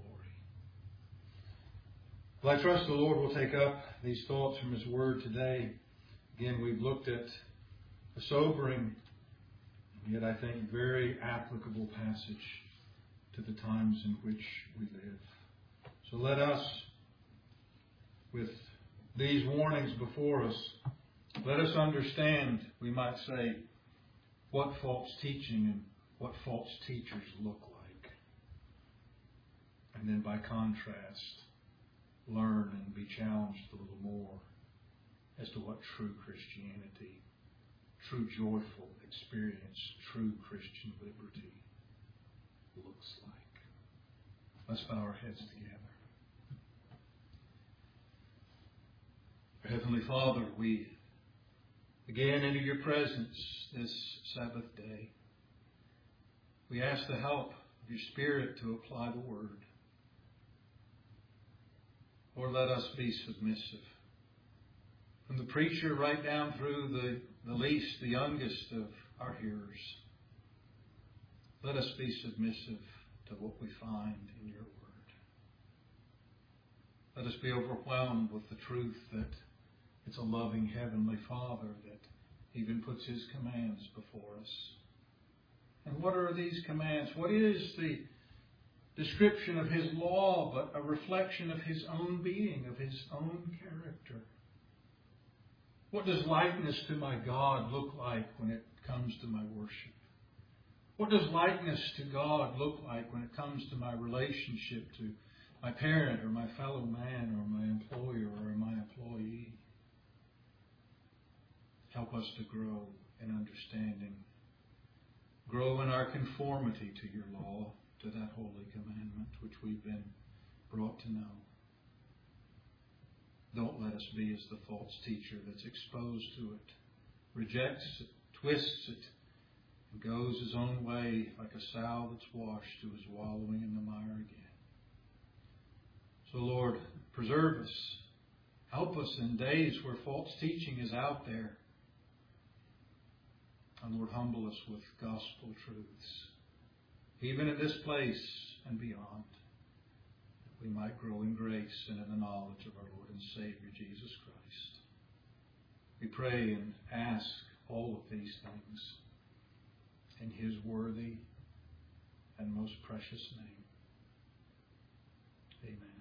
Well, I trust the Lord will take up these thoughts from His Word today. Again, we've looked at a sobering, yet I think very applicable passage to the times in which we live. So let us, with these warnings before us, let us understand, we might say, what false teaching and what false teachers look like. And then by contrast, learn and be challenged a little more as to what true Christianity, true joyful experience, true Christian liberty looks like. Let's bow our heads together. Heavenly Father, we again enter your presence this Sabbath day. We ask the help of your Spirit to apply the Word. Lord, let us be submissive. From the preacher right down through the least, the youngest of our hearers, let us be submissive to what we find in your Word. Let us be overwhelmed with the truth that it's a loving Heavenly Father that even puts His commands before us. And what are these commands? What is the description of His law but a reflection of His own being, of His own character? What does likeness to my God look like when it comes to my worship? What does likeness to God look like when it comes to my relationship to my parent or my fellow man or my employer or my employee? Help us to grow in understanding. Grow in our conformity to your law, to that holy commandment which we've been brought to know. Don't let us be as the false teacher that's exposed to it, rejects it, twists it, and goes his own way like a sow that's washed who is wallowing in the mire again. So Lord, preserve us. Help us in days where false teaching is out there. And Lord, humble us with gospel truths, even in this place and beyond, that we might grow in grace and in the knowledge of our Lord and Savior, Jesus Christ. We pray and ask all of these things in His worthy and most precious name. Amen.